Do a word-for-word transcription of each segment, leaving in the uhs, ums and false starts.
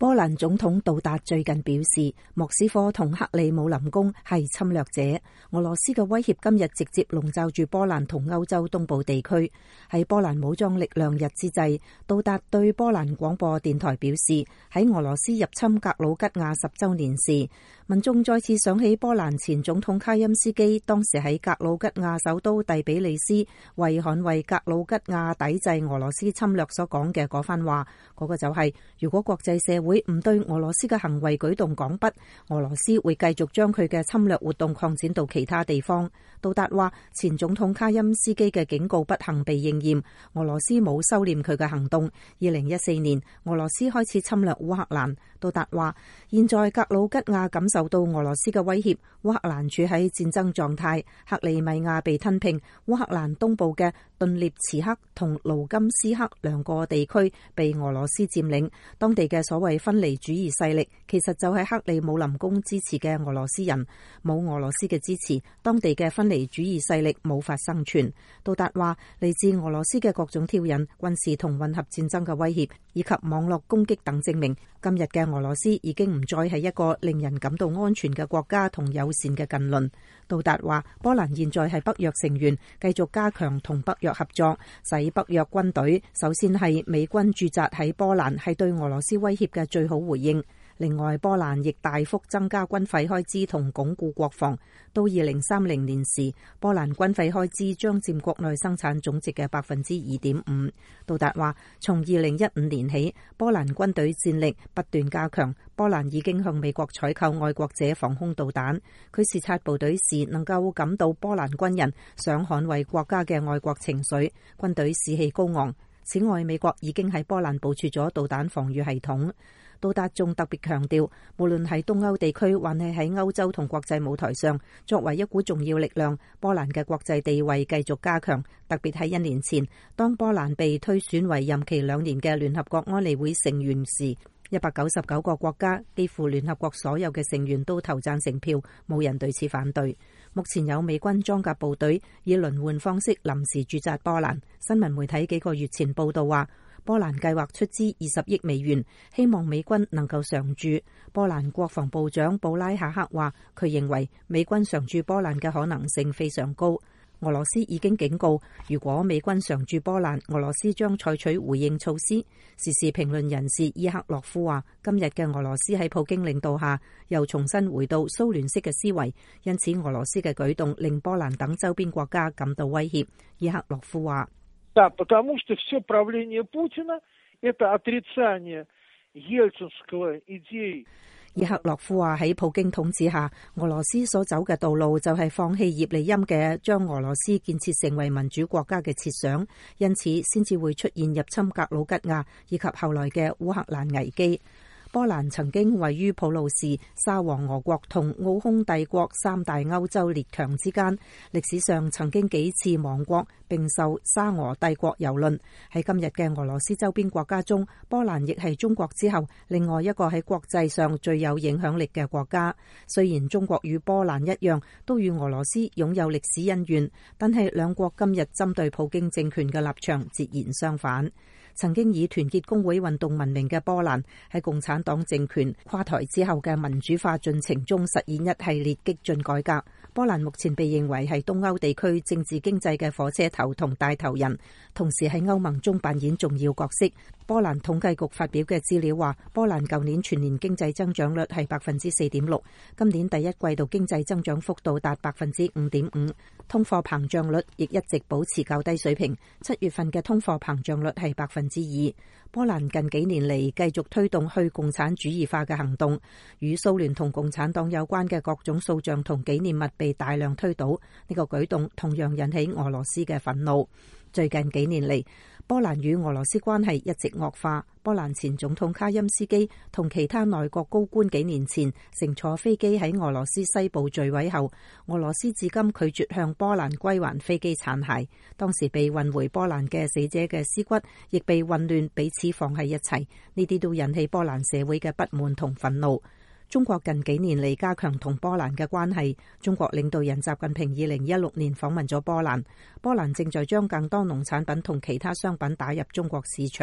波蘭總統杜達最近表示，莫斯科同克里姆林宮係侵略者，俄羅斯嘅威脅今日直接籠罩住波蘭同歐洲東部地區。喺波蘭武裝力量日之際，杜達對波蘭廣播電台表示，喺俄羅斯入侵格魯吉亞十週年時，民眾再次想起波蘭前總統卡欽斯基當時喺格魯吉亞首都第比利斯為捍衛格魯吉亞抵制俄羅斯侵略所講嘅嗰番話，嗰、那個就係、是、如果國際社會唔對俄羅斯嘅行為舉動講不，俄羅斯會繼續將佢嘅侵略活動擴展到其他地方。杜達話，前總統卡欽斯基嘅警告不幸被應驗，俄羅斯冇收斂佢嘅行動。二零一四年，俄羅斯開始侵略烏克蘭。杜達話，現在格魯吉亞感受到俄羅斯嘅威脅，烏克蘭處喺戰爭狀態，克里米亞被吞併，烏克蘭東部嘅頓涅茨克同盧甘斯克兩個地區被俄羅斯佔領，當地嘅所謂分離主義勢力其實就係克里姆林宮支持嘅俄羅斯人，冇俄羅斯嘅支持，當地嘅分離主義勢力無法生存。杜達話，嚟自俄羅斯嘅各種挑釁、軍事同混合戰爭嘅威脅以及網絡攻擊等證明，今日嘅俄羅斯已經唔再係一個令人感到安全嘅國家同友善嘅近鄰。杜達話，波蘭現在係北約成員，繼續加強同北約合作，使北約軍隊首先係美軍駐紮喺波蘭，係對俄羅斯威脅嘅最好回應。另外，波蘭亦大幅增加軍費開支同鞏固國防。到二零三零年時，波蘭軍費開支將佔國內生產總值嘅百分之二點五。杜達話，從二零一五年起，波蘭軍隊戰力不斷加強。波蘭已經向美國採購愛國者防空導彈。佢視察部隊時，能夠感到波蘭軍人想捍衛國家嘅愛國情緒，軍隊士氣高昂。此外，美國已經喺波蘭部署咗導彈防禦系統。杜達仲特別強調，無論喺東歐地區，還係喺歐洲同國際舞台上，作為一股重要力量，波蘭嘅國際地位繼續加強。特別喺一年前，當波蘭被推選為任期兩年嘅聯合國安理會成員時，一百九十九個國家，幾乎聯合國所有嘅成員都投贊成票，冇人對此反對。目前有美軍裝甲部隊以輪換方式臨時駐紮波蘭。新聞媒體幾個月前報道話，波蘭計劃出資二十億美元，希望美軍能夠常駐。波蘭國防部長布拉夏克話，佢認為美軍常駐波蘭嘅可能性非常高。俄羅斯已經警告，如果美軍常駐波蘭，俄羅斯將採取回應措施。時事評論人士伊克洛夫話，今日嘅俄羅斯喺普京領導下又重新回到蘇聯式嘅思維，因此俄羅斯嘅舉動令波蘭等周邊國家感到威脅。伊克洛夫話， Да, потому что все правление Путина – это отрицание ельцинской идеи。 伊克洛夫話，喺普京統治下，俄羅斯所走嘅道路就係放棄葉利欽嘅將俄羅斯建設成為民主國家嘅設想，因此先至會出現入侵格魯吉亞以及後來嘅烏克蘭危機。波蘭曾經位於普魯士、沙皇俄國同奧匈帝國三大歐洲列強之間，歷史上曾經幾次亡國並受沙俄帝國蹂躪。喺今日嘅俄羅斯周邊國家中，波蘭亦係中國之後另外一個喺國際上最有影響力嘅國家。雖然中國與波蘭一樣都與俄羅斯擁有歷史恩怨，但係兩國今日針對普京政權嘅立場截然相反。曾經以團結工會運動聞名嘅波蘭，喺共產黨政權垮台之後嘅民主化進程中實現一系列激進改革。波蘭目前被認為係東歐地區政治經濟嘅火車頭同帶頭人，同時喺歐盟中扮演重要角色。波蘭統計局發表嘅資料話，波蘭舊年全年經濟增長率係百分之四點六，今年第一季度經濟增長幅度達百分之五點五，通貨膨脹率亦一直保持較低水平。七月份嘅通貨膨脹率係百分之二。波蘭近幾年嚟繼續推動去共產主義化嘅行動，與蘇聯同共產黨有關嘅各種塑像同紀念物被大量推倒，呢個舉動同樣引起俄羅斯嘅憤怒。最近幾年嚟，波蘭與俄羅斯關係一直惡化。波蘭前總統卡欽斯基同其他內閣高官幾年前乘坐飛機喺俄羅斯西部墜毀後，俄羅斯至今拒絕向波蘭歸還飛機殘骸。當時被運回波蘭嘅死者嘅屍骨亦被混亂彼此放喺一齊，呢啲都引起波蘭社會嘅不滿同憤怒。中國近幾年嚟加強同波蘭嘅關係。中國領導人習近平二零一六年訪問咗波蘭，波蘭正在將更多農產品同其他商品打入中國市場。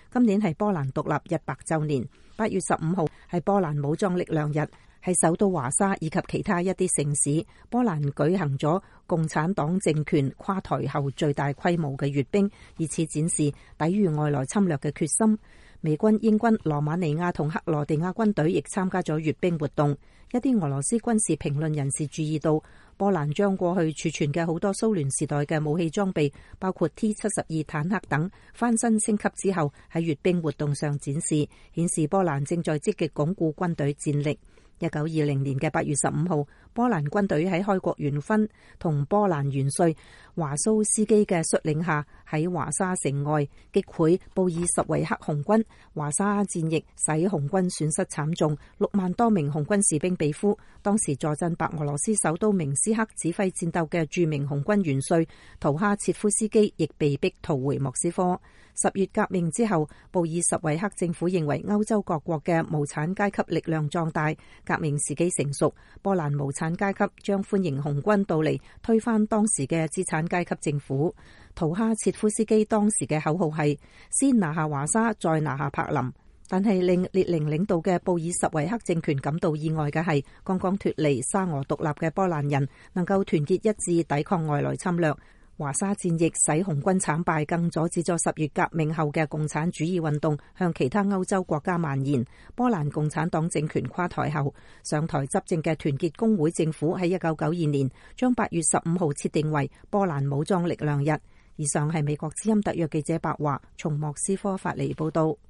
今年係波蘭獨立一百週年，八月十五號係波蘭武裝力量日，喺首都華沙以及其他一啲城市，波蘭舉行咗共產黨政權垮台後最大規模嘅閱兵，以此展示抵禦外來侵略嘅決心。美軍、英軍、羅馬尼亞同克羅地亞軍隊亦參加咗閱兵活動。一啲俄羅斯軍事評論人士注意到，波蘭將過去儲存嘅好多蘇聯時代嘅武器裝備，包括 T 七十二坦克等，翻新升級之後喺閱兵活動上展示，顯示波蘭正在積極鞏固軍隊戰力。一九二零年嘅八月十五號，波蘭軍隊喺開國元勳同波蘭元帥華蘇斯基嘅率領下，喺華沙城外擊潰布爾什維克紅軍。華沙戰役使紅軍損失慘重，六萬多名紅軍士兵被俘。當時坐鎮白俄羅斯首都明斯克指揮戰鬥嘅著名紅軍元帥圖哈切夫斯基亦被逼逃回莫斯科。十月革命之後，布爾什維克政府認為歐洲各國嘅無產階級力量壯大，革命時機成熟，波蘭無產階級將歡迎紅軍到嚟，推翻當時嘅資產階級政府。圖哈切夫斯基當時嘅口號係先拿下華沙，再拿下柏林。但係令列寧領導嘅布爾什維克政權感到意外嘅係，剛剛脫離沙俄獨立嘅波蘭人能夠團結一致抵抗外來侵略。華沙戰役使紅軍慘敗，更阻止咗十月革命後嘅共產主義運動向其他歐洲國家蔓延。波蘭共產黨政權垮台後，上台執政嘅團結工會政府喺一九九二年將八月十五號設定為波蘭武裝力量日。以上係美國之音特約記者白華從莫斯科發嚟報道。